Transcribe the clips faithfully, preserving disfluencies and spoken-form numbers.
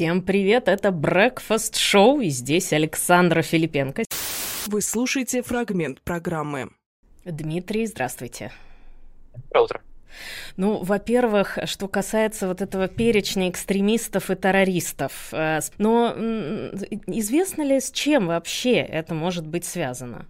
Всем привет, это Breakfast Show, и здесь Александра Филипенко. Вы слушаете фрагмент программы. Дмитрий, здравствуйте. Доброе утро. Ну, во-первых, что касается вот этого перечня экстремистов и террористов, но известно ли, с чем вообще это может быть связано?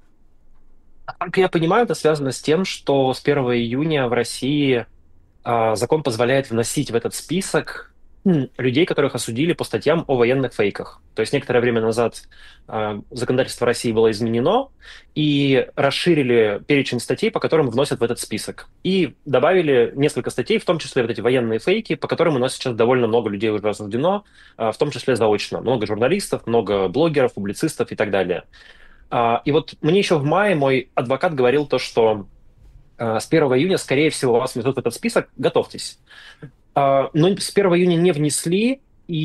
Как я понимаю, это связано с тем, что с первого июня в России а, закон позволяет вносить в этот список м, людей, которых осудили по статьям о военных фейках. То есть некоторое время назад а, законодательство России было изменено и расширили перечень статей, по которым вносят в этот список. И добавили несколько статей, в том числе вот эти военные фейки, по которым у нас сейчас довольно много людей уже осуждено, а, в том числе заочно. Много журналистов, много блогеров, публицистов и так далее. А, И вот мне еще в мае мой адвокат говорил то, что а, с первого июня, скорее всего, вас внесут в этот список, готовьтесь. А, Но с первого июня не внесли,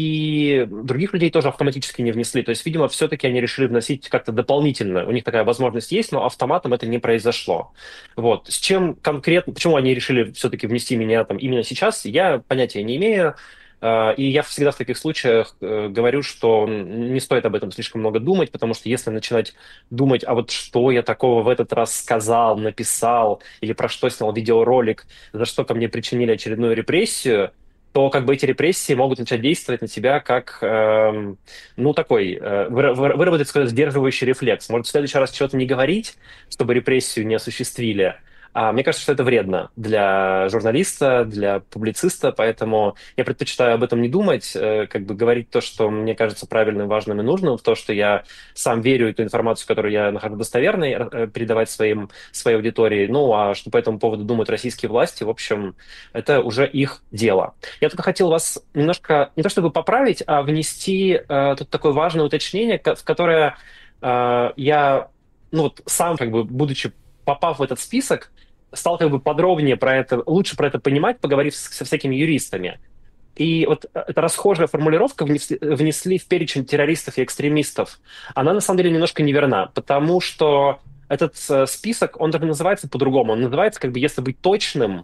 и других людей тоже автоматически не внесли. То есть, видимо, все-таки они решили вносить как-то дополнительно. У них такая возможность есть, но автоматом это не произошло. Вот. С чем конкретно, почему они решили все-таки внести меня там именно сейчас, я понятия не имею. А, И я всегда в таких случаях э, говорю, что не стоит об этом слишком много думать, потому что если начинать думать, а вот что я такого в этот раз сказал, написал, или про что снял видеоролик, за что ко мне причинили очередную репрессию, то как бы эти репрессии могут начать действовать на тебя как, эм, ну, такой, э, выра- выра- выработать, сказать, сдерживающий рефлекс. Может, в следующий раз чего-то не говорить, чтобы репрессию не осуществили. А мне кажется, что это вредно для журналиста, для публициста, поэтому я предпочитаю об этом не думать, э, как бы говорить то, что мне кажется правильным, важным и нужным, в то, что я сам верю в ту информацию, которую я нахожу достоверной, э, передавать своим, своей аудитории. Ну, а что по этому поводу думают российские власти, в общем, это уже их дело. Я только хотел вас немножко, не то чтобы поправить, а внести э, тут такое важное уточнение, ко- в которое э, я, ну вот сам, как бы, будучи попав в этот список, стал как бы подробнее про это, лучше про это понимать, поговорив с- со всякими юристами. И вот э, эта расхожая формулировка внесли, внесли в перечень террористов и экстремистов, она на самом деле немножко неверна, потому что этот э, список, он даже называется по-другому. Он называется, как бы, если быть точным,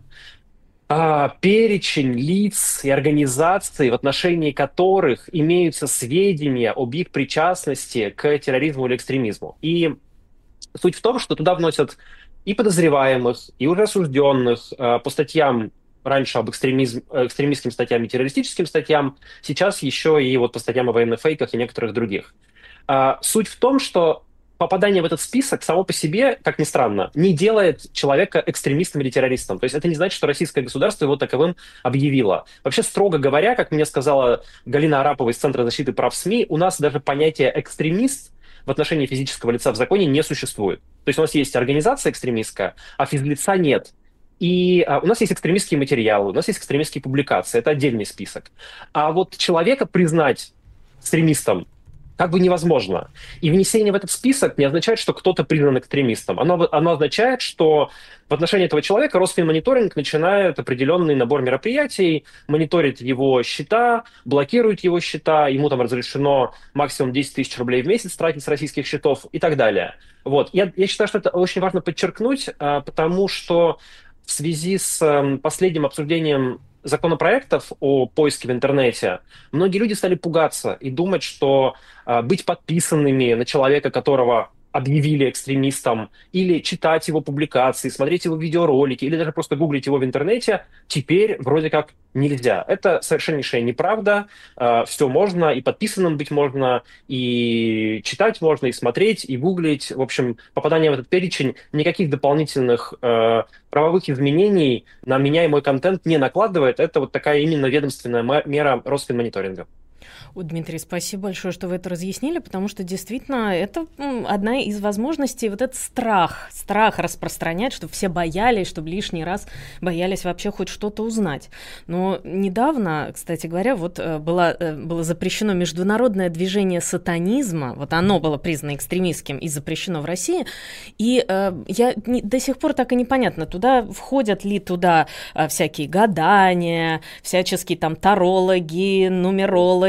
а, перечень лиц и организаций, в отношении которых имеются сведения об их причастности к терроризму или экстремизму. И суть в том, что туда вносят и подозреваемых, и уже осужденных э, по статьям, раньше об экстремизм, э, экстремистским статьям и террористическим статьям, сейчас еще и вот по статьям о военных фейках и некоторых других. А, Суть в том, что попадание в этот список само по себе, как ни странно, не делает человека экстремистом или террористом. То есть это не значит, что российское государство его таковым объявило. Вообще, строго говоря, как мне сказала Галина Арапова из Центра защиты прав СМИ, у нас даже понятие «экстремист» в отношении физического лица в законе не существует. То есть у нас есть организация экстремистская, а физлица нет. И а, у нас есть экстремистские материалы, у нас есть экстремистские публикации, это отдельный список. А вот человека признать экстремистом как бы невозможно. И внесение в этот список не означает, что кто-то признан экстремистом. Оно, оно означает, что в отношении этого человека Росфинмониторинг начинает определенный набор мероприятий, мониторит его счета, блокирует его счета, ему там разрешено максимум десять тысяч рублей в месяц тратить с российских счетов и так далее. Вот. Я, я считаю, что это очень важно подчеркнуть, а, потому что в связи с ам, последним обсуждением законопроектов о поиске в интернете, многие люди стали пугаться и думать, что а, быть подписанными на человека, которого объявили экстремистом, или читать его публикации, смотреть его видеоролики, или даже просто гуглить его в интернете, теперь вроде как нельзя. Это совершеннейшая неправда. Все можно, и подписанным быть можно, и читать можно, и смотреть, и гуглить. В общем, попадание в этот перечень никаких дополнительных э, правовых изменений на меня и мой контент не накладывает. Это вот такая именно ведомственная мера Росфинмониторинга. О, Дмитрий, спасибо большое, что вы это разъяснили, потому что действительно это м, одна из возможностей, вот этот страх, страх распространять, чтобы все боялись, чтобы лишний раз боялись вообще хоть что-то узнать. Но недавно, кстати говоря, вот э, было, э, было запрещено международное движение сатанизма, вот оно было признано экстремистским и запрещено в России, и э, я не, до сих пор так и непонятно, туда входят ли туда э, всякие гадания, всяческие там тарологи, нумерологи,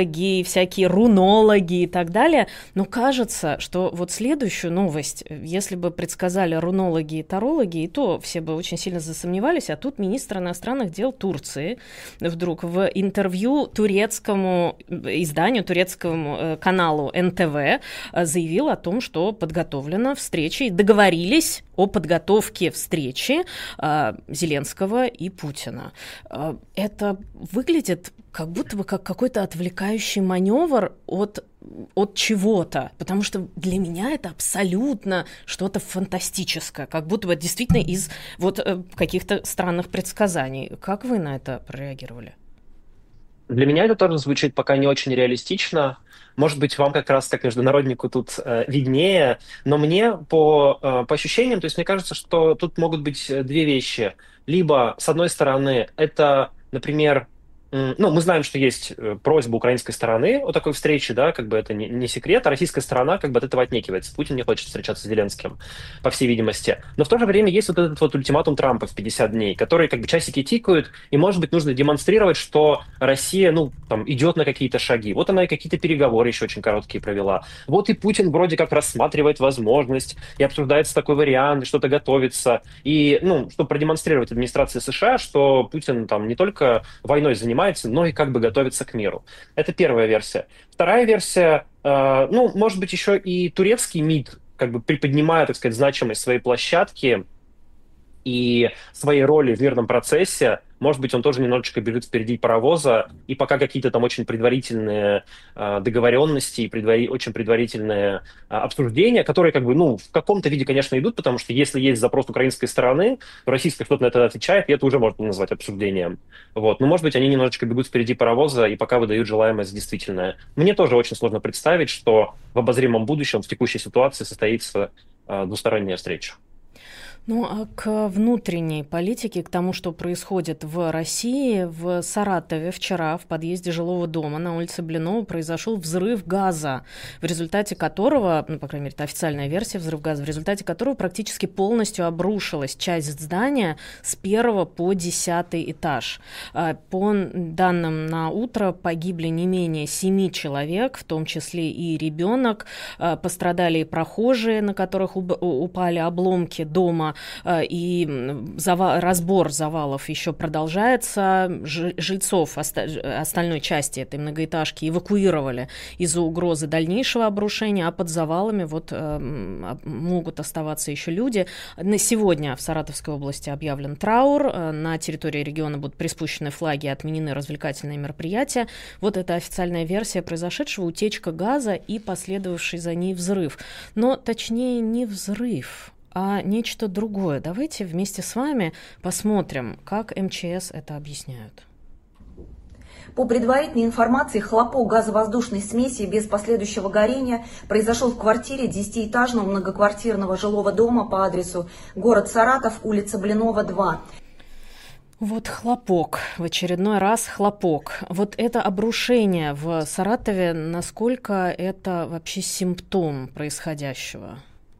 тарологи, всякие рунологи и так далее. Но кажется, что вот следующую новость, если бы предсказали рунологи и тарологи, и то все бы очень сильно засомневались, а тут министр иностранных дел Турции вдруг в интервью турецкому изданию, турецкому каналу эн тэ вэ заявил о том, что подготовлена встреча, и договорились о подготовке встречи э, Зеленского и Путина. Э, это выглядит как будто бы как какой-то отвлекающий маневр от, от чего-то, потому что для меня это абсолютно что-то фантастическое, как будто бы действительно из вот э, каких-то странных предсказаний. Как вы на это прореагировали? Для меня это тоже звучит пока не очень реалистично. Может быть, вам как раз как международнику тут э, виднее, но мне по, э, по ощущениям, то есть мне кажется, что тут могут быть э, две вещи. Либо, с одной стороны, это, например, м, ну, мы знаем, что есть э, просьба украинской стороны о такой встрече, да, как бы это не, не секрет, а российская сторона как бы от этого отнекивается. Путин не хочет встречаться с Зеленским, по всей видимости. Но в то же время есть вот этот вот ультиматум Трампа в пятьдесят дней, который как бы часики тикают, и, может быть, нужно демонстрировать, что Россия, ну, там, идет на какие-то шаги. Вот она и какие-то переговоры еще очень короткие провела. Вот и Путин вроде как рассматривает возможность и обсуждается такой вариант, и что-то готовится. И, ну, чтобы продемонстрировать администрации США, что Путин там не только войной занимается, но и как бы готовится к миру. Это первая версия. Вторая версия, э, ну, может быть, еще и турецкий МИД, как бы приподнимая, так сказать, значимость своей площадки и своей роли в мирном процессе, может быть, он тоже немножечко бежит впереди паровоза, и пока какие-то там очень предварительные э, договоренности и предвари- очень предварительные э, обсуждения, которые как бы, ну, в каком-то виде, конечно, идут, потому что если есть запрос украинской стороны, то российская что-то на это отвечает, и это уже можно назвать обсуждением. Вот. Но, может быть, они немножечко бегут впереди паровоза и пока выдают желаемое за действительное. Мне тоже очень сложно представить, что в обозримом будущем в текущей ситуации состоится э, двусторонняя встреча. Ну, а к внутренней политике, к тому, что происходит в России, в Саратове вчера в подъезде жилого дома на улице Блинова произошел взрыв газа, в результате которого, ну, по крайней мере, это официальная версия, взрыв газа, в результате которого практически полностью обрушилась часть здания с первого по десятый этаж. По данным на утро погибли не менее семи человек, в том числе и ребенок. Пострадали и прохожие, на которых упали обломки дома. И зава- разбор завалов еще продолжается. Ж- жильцов оста- остальной части этой многоэтажки эвакуировали из-за угрозы дальнейшего обрушения, а под завалами вот, э, могут оставаться еще люди. На сегодня в Саратовской области объявлен траур. На территории региона будут приспущены флаги и отменены развлекательные мероприятия. Вот это официальная версия произошедшего: утечка газа и последовавший за ней взрыв. Но точнее не взрыв, а нечто другое. Давайте вместе с вами посмотрим, как эм че эс это объясняют. По предварительной информации, хлопок газовоздушной смеси без последующего горения произошел в квартире десятиэтажного многоквартирного жилого дома по адресу город Саратов, улица Блинова, два. Вот хлопок, в очередной раз хлопок. Вот это обрушение в Саратове, насколько это вообще симптом происходящего?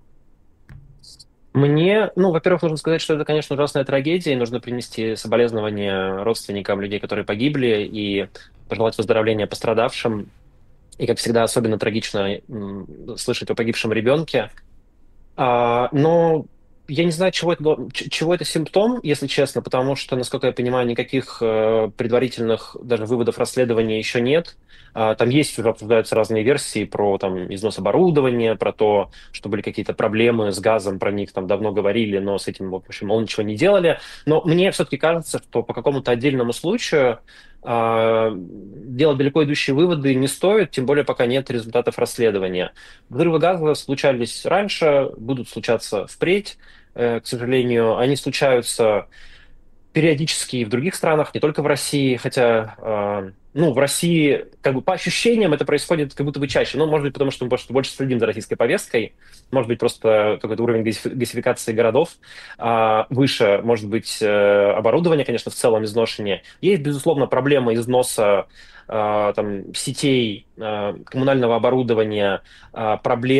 Мне, ну, во-первых, нужно сказать, что это, конечно, ужасная трагедия, и нужно принести соболезнования родственникам людей, которые погибли, и пожелать выздоровления пострадавшим. И, как всегда, особенно трагично м, слышать о погибшем ребенке. А, но я не знаю, чего это, до- ч- чего это симптом, если честно, потому что, насколько я понимаю, никаких э, предварительных даже выводов расследования еще нет. А, там есть, уже обсуждаются разные версии про там, износ оборудования, про то, что были какие-то проблемы с газом, про них там давно говорили, но с этим, в общем, он ничего не делали. Но мне все-таки кажется, что по какому-то отдельному случаю а, делать далеко идущие выводы не стоит, тем более пока нет результатов расследования. Взрывы газа случались раньше, будут случаться впредь. Э, К сожалению, они случаются периодически и в других странах, не только в России, хотя, э, ну, в России, как бы по ощущениям, это происходит как будто бы чаще. Ну, может быть, потому что мы больше, больше следим за российской повесткой, может быть, просто какой-то уровень газифи- газификации городов а, выше, может быть, э, оборудование, конечно, в целом изношение. Есть, безусловно, проблема износа а, там, сетей, а, коммунального оборудования, а, проблем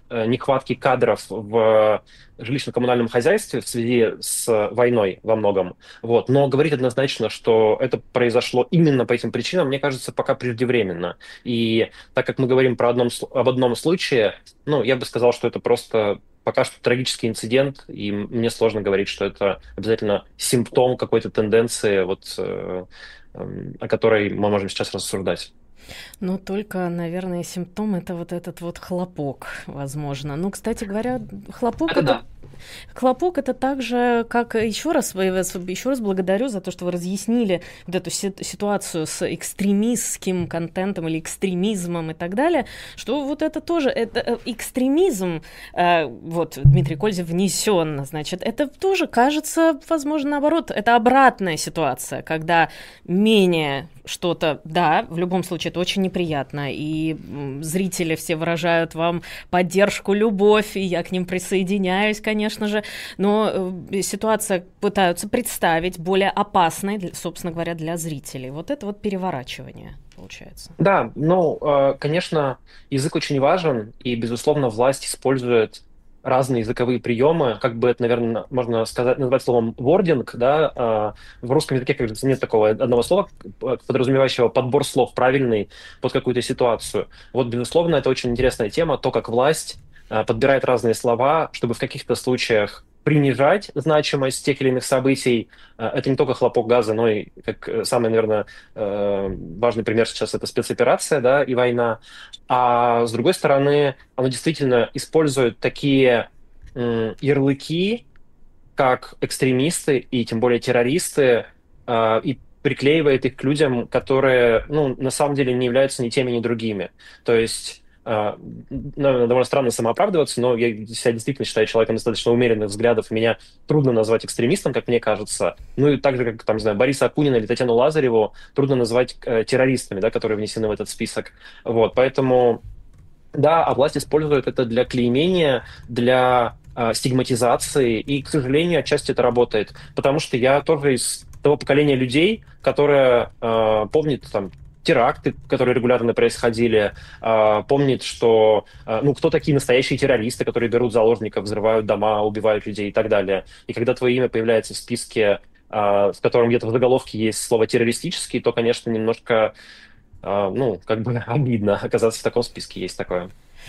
э, нехватки кадров в жилищно-коммунальном хозяйстве в связи с войной во многом. Вот. Но говорить однозначно, что это произошло именно по этим причинам, мне кажется, пока преждевременно. И так как мы говорим про одном, сл- об одном случае, ну, я бы сказал, что это просто пока что трагический инцидент, и мне сложно говорить, что это обязательно симптом какой-то тенденции, вот, э, эм, о которой мы можем сейчас рассуждать. Но только, наверное, симптом это вот этот вот хлопок, возможно. Ну, кстати говоря, хлопок Это это да. хлопок это так же, как еще раз вы- вас еще раз благодарю за то, что вы разъяснили вот эту си- ситуацию с экстремистским контентом или экстремизмом и так далее, что вот это тоже это э, экстремизм, э, вот Дмитрий Кользев внесен, значит, это тоже кажется, возможно, наоборот, это обратная ситуация, когда менее что-то, да, в любом случае это очень неприятно, и м, зрители все выражают вам поддержку, любовь, и я к ним присоединяюсь, конечно же, но э, ситуация пытаются представить более опасной, для- собственно говоря, для зрителей. Вот это вот переворачивание получается. Да, ну, э, конечно, язык очень важен, и, безусловно, власть использует разные языковые приемы, как бы это, наверное, можно сказать, назвать словом вординг, да, э, в русском языке, как говорится, нет такого одного слова, э, подразумевающего подбор слов правильный под какую-то ситуацию. Вот, безусловно, это очень интересная тема, то, как власть э, подбирает разные слова, чтобы в каких-то случаях принижать значимость тех или иных событий. Э, Это не только хлопок газа, но и, как э, самый, наверное, э, важный пример сейчас это спецоперация, да, и война. А с другой стороны, оно действительно использует такие м, ярлыки, как экстремисты и тем более террористы, э, и приклеивает их к людям, которые, ну, на самом деле не являются ни теми, ни другими. То есть, э, наверное, довольно странно самооправдываться, но я себя действительно считаю человеком достаточно умеренных взглядов. Меня трудно назвать экстремистом, как мне кажется. Ну и так же, как, там, не знаю, Бориса Акунина или Татьяну Лазареву трудно назвать э, террористами, да, которые внесены в этот список. Вот, поэтому да, а власть использует это для клеймения, для э, стигматизации, и, к сожалению, отчасти это работает, потому что я тоже из того поколения людей, которое э, помнит там теракты, которые регулярно происходили, э, помнит, что э, ну кто такие настоящие террористы, которые берут заложников, взрывают дома, убивают людей и так далее. И когда твое имя появляется в списке, э, в котором где-то в заголовке есть слово террористический, то, конечно, немножко а, ну, как бы обидно оказаться в таком списке, есть такое.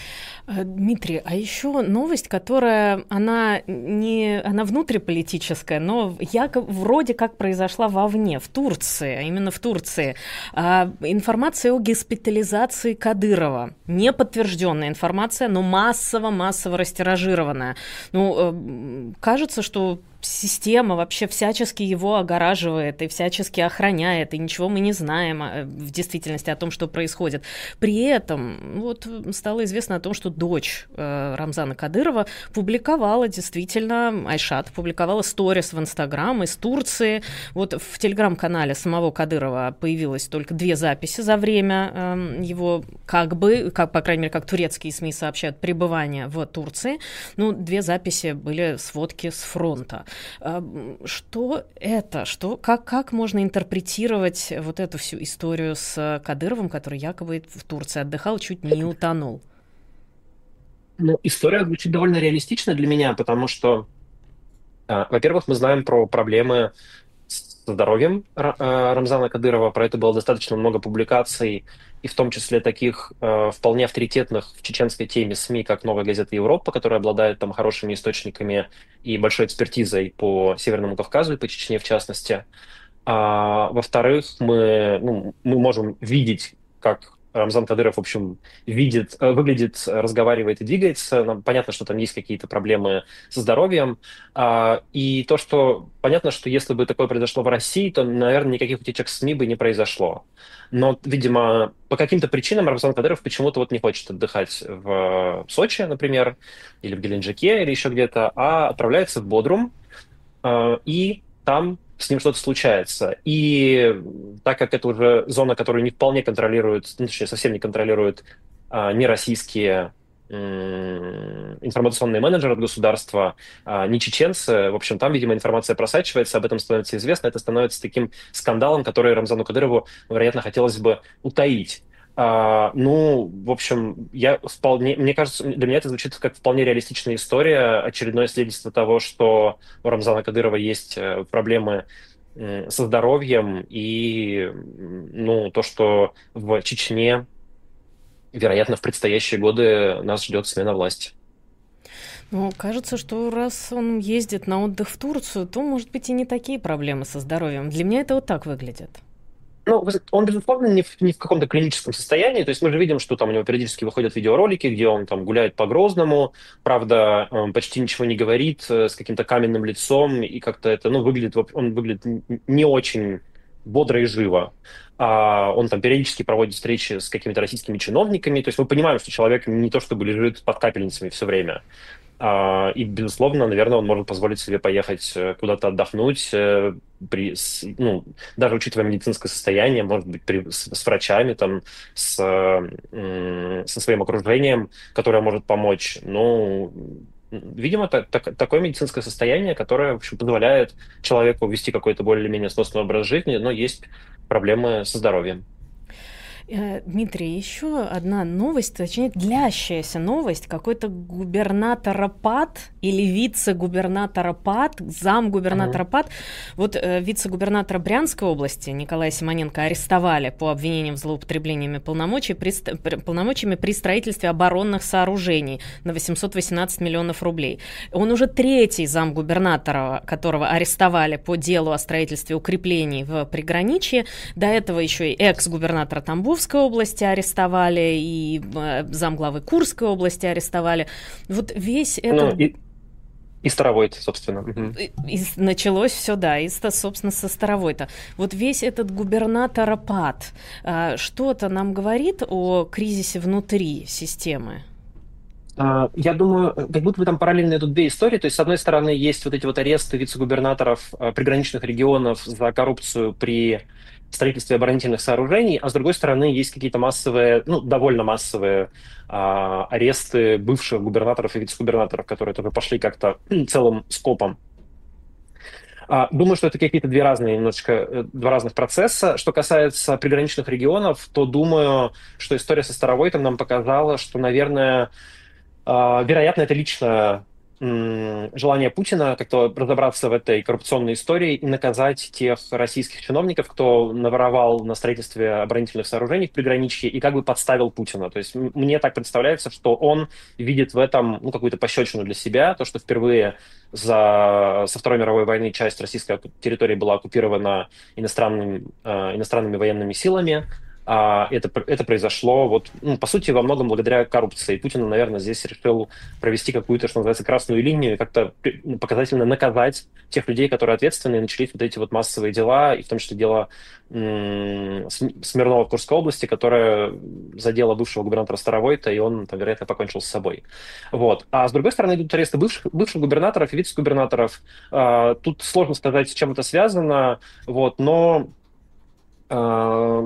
Э, Дмитрий, а еще новость, которая, она не, она внутриполитическая, но якобы вроде как произошла вовне, в Турции, а именно в Турции. А, информация о госпитализации Кадырова. Неподтвержденная информация, но массово-массово растиражированная. Ну, э, кажется, что система вообще всячески его огораживает и всячески охраняет, и ничего мы не знаем а, в действительности о том, что происходит. При этом вот стало известно о том, что дочь э, Рамзана Кадырова публиковала действительно, Айшат публиковала сторис в Инстаграм из Турции. Вот в телеграм-канале самого Кадырова появилось только две записи за время э, его как бы, как, по крайней мере, как турецкие СМИ сообщают, пребывания в Турции. Ну, две записи были сводки с фронта. Что это? Что, как, как можно интерпретировать вот эту всю историю с Кадыровым, который якобы в Турции отдыхал, чуть не утонул? Ну, история звучит довольно реалистично для меня, потому что, а, во-первых, мы знаем про проблемы со здоровьем Ра- а, Рамзана Кадырова, про это было достаточно много публикаций, и в том числе таких э, вполне авторитетных в чеченской теме СМИ, как «Новая газета Европа», которая обладает там хорошими источниками и большой экспертизой по Северному Кавказу и по Чечне в частности. А, во-вторых, мы, ну, мы можем видеть, как Рамзан Кадыров, в общем, видит, э, выглядит, э, разговаривает и двигается. Нам понятно, что там есть какие-то проблемы со здоровьем. А, и то, что понятно, что если бы такое произошло в России, то, наверное, никаких утечек СМИ бы не произошло. Но, видимо, по каким-то причинам Рамзан Кадыров почему-то вот не хочет отдыхать в Сочи, например, или в Геленджике, или еще где-то, а отправляется в Бодрум, э, и там с ним что-то случается. И так как это уже зона, которую не вполне контролируют, ну, точнее, совсем не контролируют а, не российские м, информационные менеджеры от государства, а, не чеченцы, в общем, там, видимо, информация просачивается, об этом становится известно, это становится таким скандалом, который Рамзану Кадырову, вероятно, хотелось бы утаить. А, ну, в общем, я вполне, мне кажется, для меня это звучит как вполне реалистичная история, очередное свидетельство того, что у Рамзана Кадырова есть э, проблемы м, со здоровьем, и м, ну, то, что в Чечне, вероятно, в предстоящие годы нас ждет смена власти. Ну, кажется, что раз он ездит на отдых в Турцию, то, может быть, и не такие проблемы со здоровьем. Для меня это вот так выглядит. Ну, вы- он, безусловно, не в, не в каком-то клиническом состоянии. То есть мы же видим, что там у него периодически выходят видеоролики, где он там гуляет по Грозному, правда, э, почти ничего не говорит, э, с каким-то каменным лицом, и как-то это, ну, выглядит, воп- он выглядит н- не очень бодро и живо. А он там периодически проводит встречи с какими-то российскими чиновниками. То есть мы понимаем, что человек не то чтобы лежит под капельницами все время. А, И, безусловно, наверное, он может позволить себе поехать э, куда-то отдохнуть, э, при, с- ну, даже учитывая медицинское состояние, может быть, при- с, с врачами, там, с, э, м, со своим окружением, которое может помочь. Ну, м, видимо, та- так- такое медицинское состояние, которое, в общем, позволяет человеку вести какой-то более-менее сносный образ жизни, но есть проблемы со здоровьем. Э, Дмитрий, еще одна новость, точнее, длящаяся новость. Какой-то губернаторопат или вице-губернаторопат, замгубернаторопат. Вот э, вице-губернатора Брянской области Николая Симоненко арестовали по обвинениям в злоупотреблениями полномочий при, ст- при- полномочиями при строительстве оборонных сооружений на восемьсот восемнадцать миллионов рублей. Он уже третий замгубернатора, которого арестовали по делу о строительстве укреплений в приграничье. До этого еще и экс-губернатора Тамбова области арестовали, и э, замглавы Курской области арестовали. Вот весь Ну, этот... и, и Старовойт, собственно. Мгм. и- и началось все, да, и, ста- собственно, со Старовой-то. Вот весь этот губернаторопат э, что-то нам говорит о кризисе внутри системы? А, Я думаю, э, как будто бы там параллельно идут две истории. То есть, с одной стороны, есть вот эти вот аресты вице-губернаторов э, приграничных регионов за коррупцию при строительстве оборонительных сооружений, а с другой стороны, есть какие-то массовые, ну, довольно массовые а, аресты бывших губернаторов и вице-губернаторов, которые тоже пошли как-то целым скопом. А, Думаю, что это какие-то две разные, немножечко, э, два разных процесса. Что касается приграничных регионов, то думаю, что история со Старовойтом нам показала, что, наверное, а, вероятно, это лично м, желание Путина как-то разобраться в этой коррупционной истории и наказать тех российских чиновников, кто наворовал на строительстве оборонительных сооружений в приграничье и как бы подставил Путина. То есть м- мне так представляется, что он видит в этом ну, какую-то пощечину для себя, то, что впервые за, со Второй мировой войны часть российской оку- территории была оккупирована иностранным, э, иностранными военными силами. А, это, это произошло, вот, ну, по сути, во многом благодаря коррупции. Путин, наверное, здесь решил провести какую-то, что называется, красную линию и как-то при- ну, показательно наказать тех людей, которые ответственны, и начались вот эти вот массовые дела, и в том числе дело м, См- Смирнова в Курской области, которое задело бывшего губернатора Старовойта, и он, там, вероятно, покончил с собой. Вот. А с другой стороны идут аресты бывших, бывших губернаторов и вице-губернаторов. А, Тут сложно сказать, с чем это связано, вот, но а,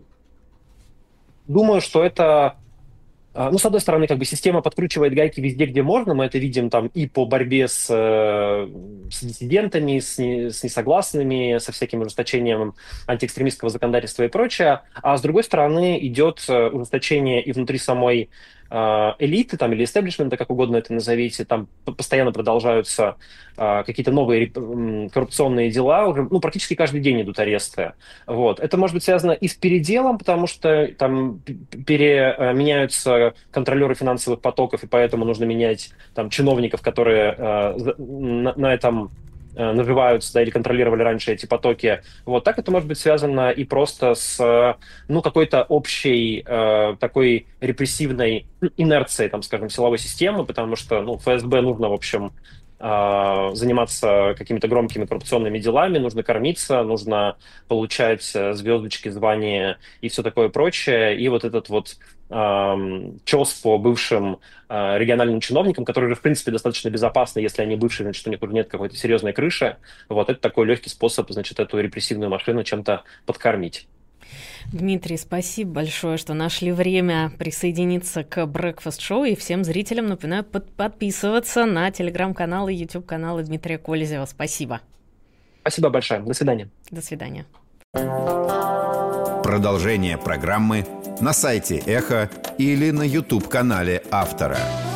думаю, что это, а, ну, с одной стороны, как бы система подкручивает гайки везде, где можно. Мы это видим там и по борьбе с, э, с диссидентами, с, не- с несогласными, со всяким ужесточением антиэкстремистского законодательства и прочее. А с другой стороны, идет э, ужесточение и внутри самой э, элиты, там, или истеблишмента, как угодно это назовите. Там п- постоянно продолжаются э, какие-то новые реп- м, коррупционные дела. Уже, ну, практически каждый день идут аресты. Вот. Это может быть связано и с переделом, потому что там п- переменяются контролеры финансовых потоков, и поэтому нужно менять там чиновников, которые э, за- на, на этом э, наживаются, да, или контролировали раньше эти потоки. Вот так это может быть связано и просто с, э, ну, какой-то общей э, такой репрессивной инерцией, там, скажем, силовой системы, потому что, ну, ФСБ нужно, в общем, э, заниматься какими-то громкими коррупционными делами, нужно кормиться, нужно получать э, звездочки, звания и все такое прочее. И вот этот вот эм, чес по бывшим э, региональным чиновникам, которые же, в принципе, достаточно безопасны, если они бывшие, значит, у них уже нет какой-то серьезной крыши. Вот это такой легкий способ, значит, эту репрессивную машину чем-то подкормить. Дмитрий, спасибо большое, что нашли время присоединиться к Breakfast Show. И всем зрителям напоминаю под- подписываться на телеграм-канал и YouTube-каналы Дмитрия Кользева. Спасибо. Спасибо большое. До свидания. До свидания. Продолжение программы на сайте Эхо или на YouTube-канале автора.